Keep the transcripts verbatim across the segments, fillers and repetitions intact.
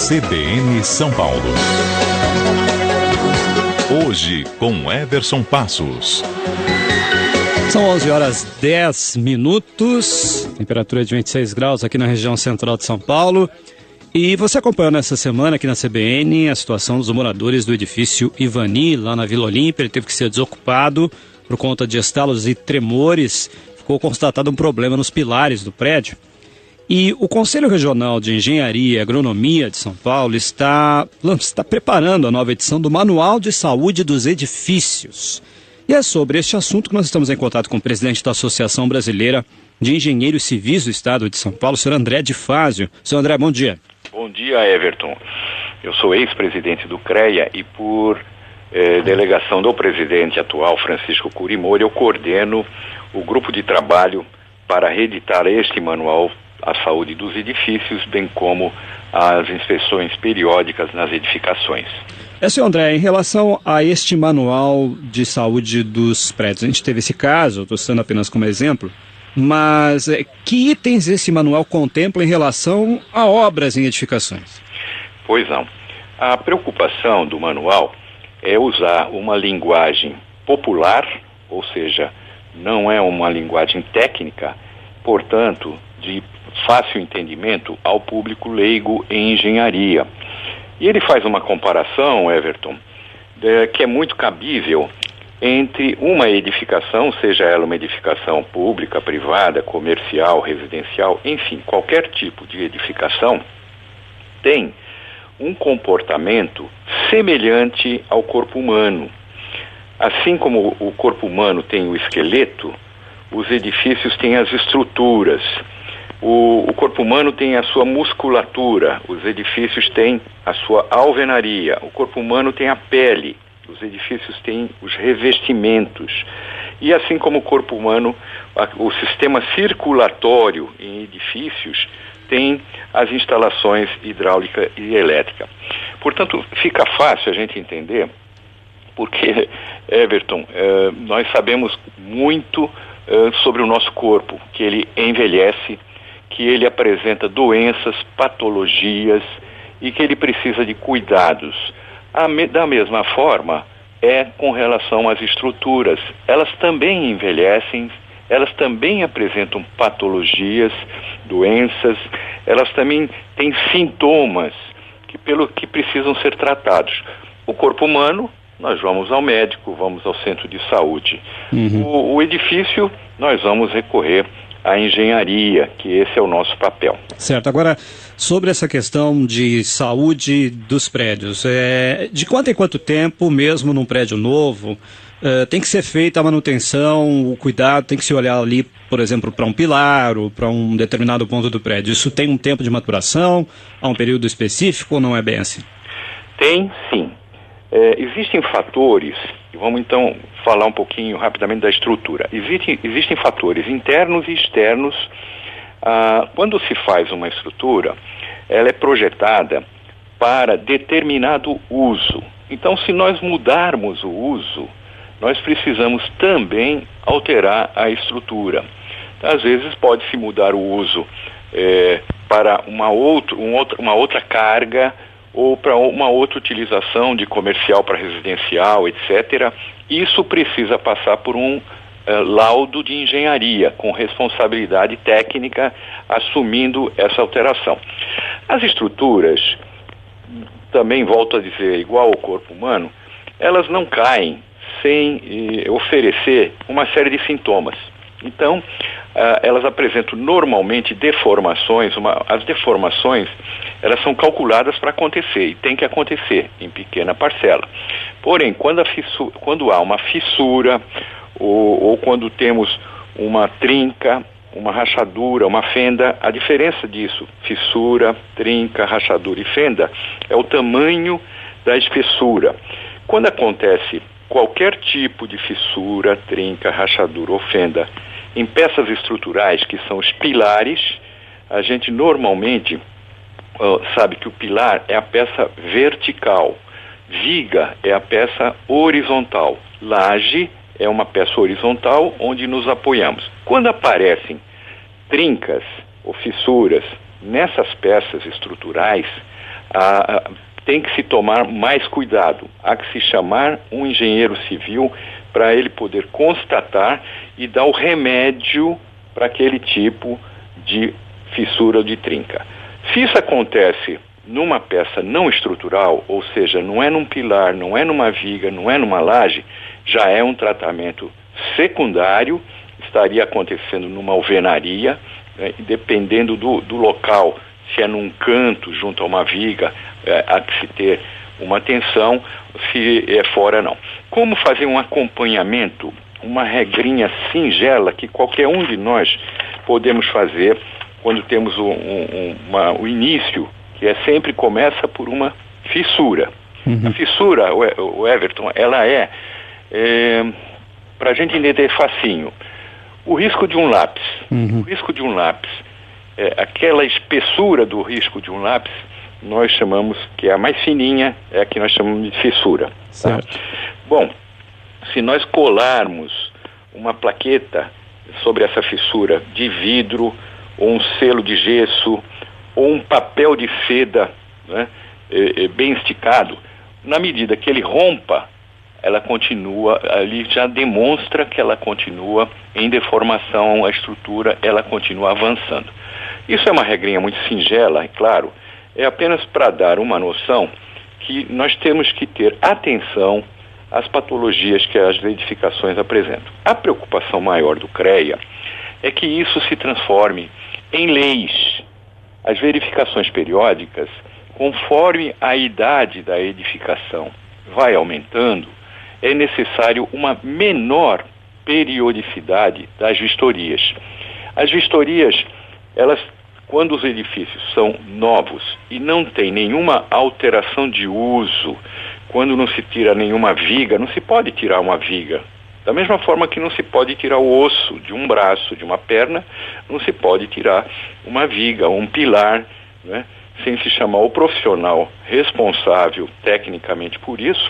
C B N São Paulo. Hoje com Everson Passos. São onze horas e dez minutos, temperatura de vinte e seis graus aqui na região central de São Paulo. E você acompanhou nessa semana aqui na C B N a situação dos moradores do edifício Ivani, lá na Vila Olímpia. Ele teve que ser desocupado por conta de estalos e tremores. Ficou constatado um problema nos pilares do prédio. E o Conselho Regional de Engenharia e Agronomia de São Paulo está, está preparando a nova edição do Manual de Saúde dos Edifícios. E é sobre este assunto que nós estamos em contato com o presidente da Associação Brasileira de Engenheiros Civis do Estado de São Paulo, o senhor André de Fázio. Senhor André, bom dia. Bom dia, Everton. Eu sou ex-presidente do CREA e por eh, delegação do presidente atual, Francisco Curimori, eu coordeno o grupo de trabalho para reeditar este manual à saúde dos edifícios, bem como as inspeções periódicas nas edificações. É, senhor André, em relação a este manual de saúde dos prédios, a gente teve esse caso, estou citando apenas como exemplo, mas é, que itens esse manual contempla em relação a obras em edificações? Pois não. A preocupação do manual é usar uma linguagem popular, ou seja, não é uma linguagem técnica, portanto, de fácil entendimento ao público leigo em engenharia. E ele faz uma comparação, Everton, de, que é muito cabível entre uma edificação, seja ela uma edificação pública, privada, comercial, residencial, enfim, qualquer tipo de edificação, tem um comportamento semelhante ao corpo humano. Assim como o corpo humano tem o esqueleto, os edifícios têm as estruturas. O, o corpo humano tem a sua musculatura, os edifícios têm a sua alvenaria, o corpo humano tem a pele, os edifícios têm os revestimentos. E assim como o corpo humano, a, o sistema circulatório em edifícios tem as instalações hidráulica e elétrica. Portanto, fica fácil a gente entender, porque, Everton, eh, nós sabemos muito eh, sobre o nosso corpo, que ele envelhece, que ele apresenta doenças, patologias e que ele precisa de cuidados. Me, da mesma forma, é com relação às estruturas. Elas também envelhecem, elas também apresentam patologias, doenças, elas também têm sintomas que, pelo, que precisam ser tratados. O corpo humano, nós vamos ao médico, vamos ao centro de saúde. Uhum. O, o edifício, nós vamos recorrer a engenharia, que esse é o nosso papel. Certo. Agora, sobre essa questão de saúde dos prédios, é, de quanto em quanto tempo, mesmo num prédio novo, é, tem que ser feita a manutenção, o cuidado, tem que se olhar ali, por exemplo, para um pilar ou para um determinado ponto do prédio. Isso tem um tempo de maturação, há um período específico ou não é bem assim? Tem, sim. É, existem fatores, e vamos então falar um pouquinho rapidamente da estrutura. Existem, existem fatores internos e externos. Ah, quando se faz uma estrutura, ela é projetada para determinado uso. Então, se nós mudarmos o uso, nós precisamos também alterar a estrutura. Às vezes pode-se mudar o uso é, para uma, outro, um outro, uma outra carga, ou para uma outra utilização de comercial para residencial, etcétera. Isso precisa passar por um uh, laudo de engenharia, com responsabilidade técnica, assumindo essa alteração. As estruturas, também volto a dizer, igual ao corpo humano, elas não caem sem eh, oferecer uma série de sintomas. Então, uh, elas apresentam normalmente deformações. Uma, as deformações, elas são calculadas para acontecer, e tem que acontecer em pequena parcela. Porém, quando, a fissura, quando há uma fissura, ou, ou quando temos uma trinca, uma rachadura, uma fenda, a diferença disso, fissura, trinca, rachadura e fenda, é o tamanho da espessura. Quando acontece qualquer tipo de fissura, trinca, rachadura ou fenda em peças estruturais, que são os pilares, a gente normalmente uh, sabe que o pilar é a peça vertical, viga é a peça horizontal, laje é uma peça horizontal onde nos apoiamos. Quando aparecem trincas ou fissuras nessas peças estruturais, a, a, tem que se tomar mais cuidado. Há que se chamar um engenheiro civil para ele poder constatar e dar o remédio para aquele tipo de fissura ou de trinca. Se isso acontece numa peça não estrutural, ou seja, não é num pilar, não é numa viga, não é numa laje, já é um tratamento secundário, estaria acontecendo numa alvenaria, né, dependendo do, do local, se é num canto junto a uma viga, é, há que se ter uma atenção, se é fora não. Como fazer um acompanhamento, uma regrinha singela que qualquer um de nós podemos fazer quando temos um, um, uma, o início, que é sempre começa por uma fissura. Uhum. A fissura, o, o Everton, ela é, é para a gente entender facinho, o risco de um lápis. Uhum. O risco de um lápis, é, aquela espessura do risco de um lápis, nós chamamos, que é a mais fininha, é a que nós chamamos de fissura. Tá? Bom, se nós colarmos uma plaqueta sobre essa fissura de vidro, ou um selo de gesso, ou um papel de seda, né, é, é, bem esticado, na medida que ele rompa, ela continua, ali já demonstra que ela continua em deformação, a estrutura, ela continua avançando. Isso é uma regrinha muito singela, é claro, é apenas para dar uma noção que nós temos que ter atenção às patologias que as edificações apresentam. A preocupação maior do CREA é que isso se transforme em leis. As verificações periódicas, conforme a idade da edificação vai aumentando, é necessário uma menor periodicidade das vistorias. As vistorias, elas, quando os edifícios são novos e não tem nenhuma alteração de uso, quando não se tira nenhuma viga, não se pode tirar uma viga. Da mesma forma que não se pode tirar o osso de um braço, de uma perna, não se pode tirar uma viga, um pilar, né, sem se chamar o profissional responsável tecnicamente por isso,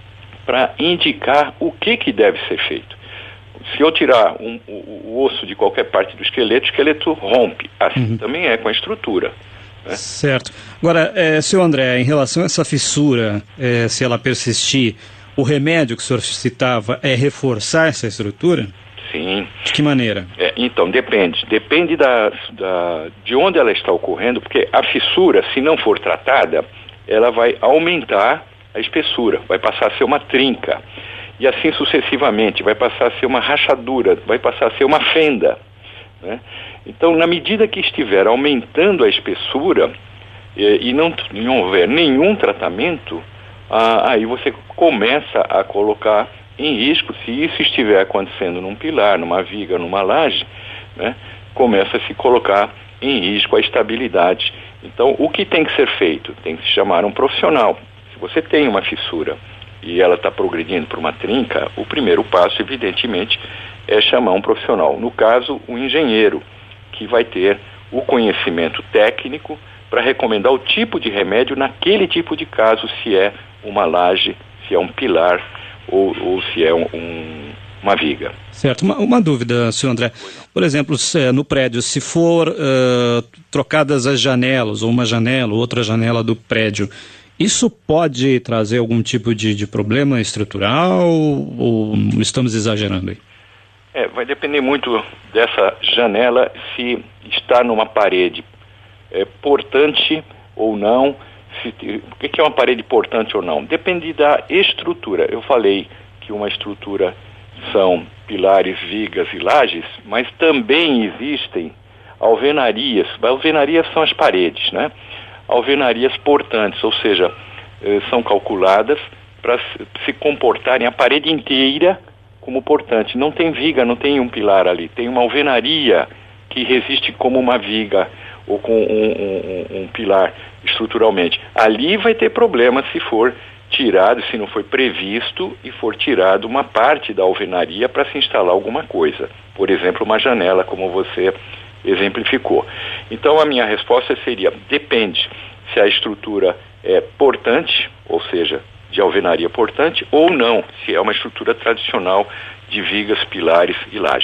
para indicar o que, que deve ser feito. Se eu tirar um, o, o osso de qualquer parte do esqueleto, o esqueleto rompe. Assim uhum. também é com a estrutura. Né? Certo. Agora, é, senhor André, em relação a essa fissura, é, se ela persistir, o remédio que o senhor citava é reforçar essa estrutura? Sim. De que maneira? É, então, depende. Depende da, da, de onde ela está ocorrendo, porque a fissura, se não for tratada, ela vai aumentar a espessura, vai passar a ser uma trinca. E assim sucessivamente, vai passar a ser uma rachadura, vai passar a ser uma fenda. Né? Então, na medida que estiver aumentando a espessura e, e não, não houver nenhum tratamento, ah, aí você começa a colocar em risco, se isso estiver acontecendo num pilar, numa viga, numa laje, né, começa a se colocar em risco a estabilidade. Então, o que tem que ser feito? Tem que se chamar um profissional. Se você tem uma fissura e ela está progredindo para uma trinca, o primeiro passo, evidentemente, é chamar um profissional. No caso, um engenheiro, que vai ter o conhecimento técnico para recomendar o tipo de remédio naquele tipo de caso, se é uma laje, se é um pilar ou, ou se é um, um, uma viga. Certo. Uma, uma dúvida, senhor André. Por exemplo, se, no prédio, se for uh, trocadas as janelas, ou uma janela, ou outra janela do prédio, isso pode trazer algum tipo de, de problema estrutural ou estamos exagerando aí? É, vai depender muito dessa janela, se está numa parede é, portante ou não. Se, o que é uma parede portante ou não? Depende da estrutura. Eu falei que uma estrutura são pilares, vigas e lajes, mas também existem alvenarias. Alvenarias são as paredes, né? Alvenarias portantes, ou seja, eh, são calculadas para se comportarem a parede inteira como portante. Não tem viga, não tem um pilar ali. Tem uma alvenaria que resiste como uma viga ou com um, um, um pilar estruturalmente. Ali vai ter problema se for tirado, se não foi previsto e for tirado uma parte da alvenaria para se instalar alguma coisa. Por exemplo, uma janela, como você exemplificou. Então, a minha resposta seria, depende se a estrutura é portante, ou seja, de alvenaria portante, ou não, se é uma estrutura tradicional de vigas, pilares e lajes.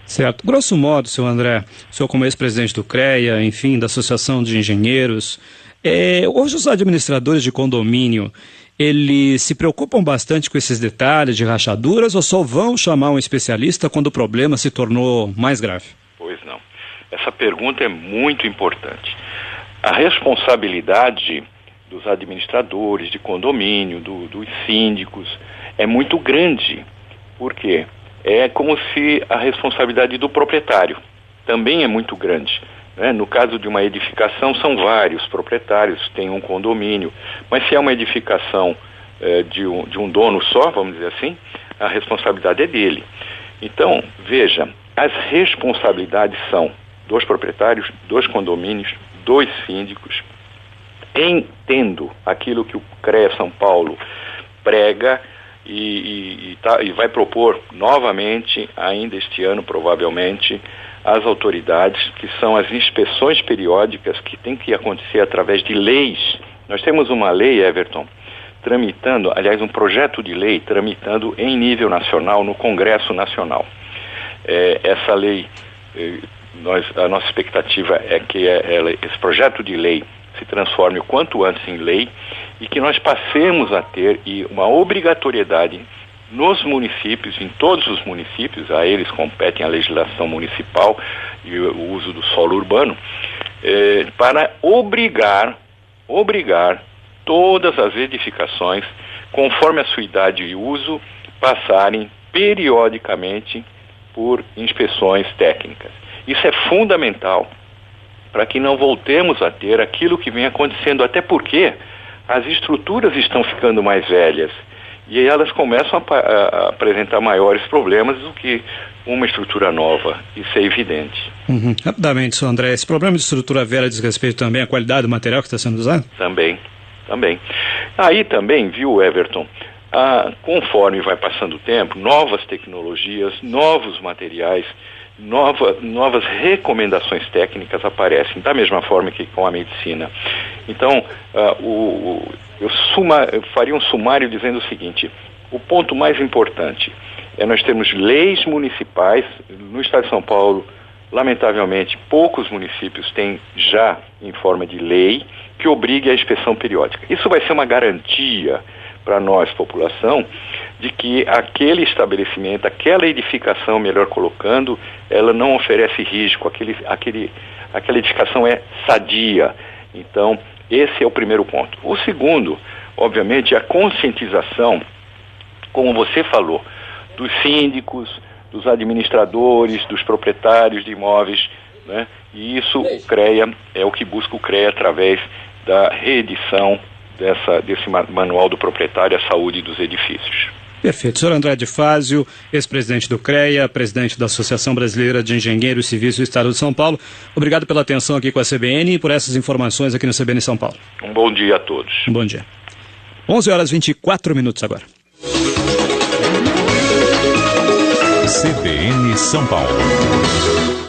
Certo. Grosso modo, senhor André, o senhor como ex-presidente do CREA, enfim, da Associação de Engenheiros, é, hoje os administradores de condomínio, eles se preocupam bastante com esses detalhes de rachaduras ou só vão chamar um especialista quando o problema se tornou mais grave? Pois não. Essa pergunta é muito importante. A responsabilidade dos administradores de condomínio, do, dos síndicos, é muito grande. Por quê? É como se a responsabilidade do proprietário também é muito grande. Né? No caso de uma edificação, são vários proprietários, tem um condomínio, mas se é uma edificação eh, de, um, de um dono só, vamos dizer assim, a responsabilidade é dele. Então, veja, as responsabilidades são dos proprietários, dos condomínios, dos síndicos, entendo aquilo que o CREA São Paulo prega e, e, e, tá, e vai propor novamente, ainda este ano provavelmente, às autoridades, que são as inspeções periódicas que tem que acontecer através de leis. Nós temos uma lei, Everton, tramitando, aliás, um projeto de lei tramitando em nível nacional, no Congresso Nacional. É, essa lei, nós, a nossa expectativa é que ela, esse projeto de lei se transforme o quanto antes em lei e que nós passemos a ter uma obrigatoriedade nos municípios, em todos os municípios, a eles competem a legislação municipal e o uso do solo urbano, eh, para obrigar, obrigar todas as edificações, conforme a sua idade e uso, passarem periodicamente por inspeções técnicas. Isso é fundamental para que não voltemos a ter aquilo que vem acontecendo, até porque as estruturas estão ficando mais velhas e elas começam a, a apresentar maiores problemas do que uma estrutura nova. Isso é evidente. Uhum. Rapidamente, senhor André, esse problema de estrutura velha diz respeito também à qualidade do material que está sendo usado? Também, também. Aí também, viu, Everton, ah, conforme vai passando o tempo, novas tecnologias, novos materiais, Nova, novas recomendações técnicas aparecem, da mesma forma que com a medicina. Então, uh, o, o, eu, suma, eu faria um sumário dizendo o seguinte: o ponto mais importante é nós termos leis municipais. No estado de São Paulo, lamentavelmente, poucos municípios têm já em forma de lei que obrigue a inspeção periódica. Isso vai ser uma garantia para nós, população, de que aquele estabelecimento, aquela edificação, melhor colocando, ela não oferece risco, aquele, aquele, aquela edificação é sadia. Então, esse é o primeiro ponto. O segundo, obviamente, é a conscientização, como você falou, dos síndicos, dos administradores, dos proprietários de imóveis, né? E isso o CREA é o que busca o CREA através da reedição Dessa, desse manual do proprietário à saúde dos edifícios. Perfeito. senhor André de Fázio, ex-presidente do CREA, presidente da Associação Brasileira de Engenheiros Civis do Estado de São Paulo, obrigado pela atenção aqui com a C B N e por essas informações aqui no C B N São Paulo. Um bom dia a todos. Um bom dia. onze horas e vinte e quatro minutos agora. C B N São Paulo.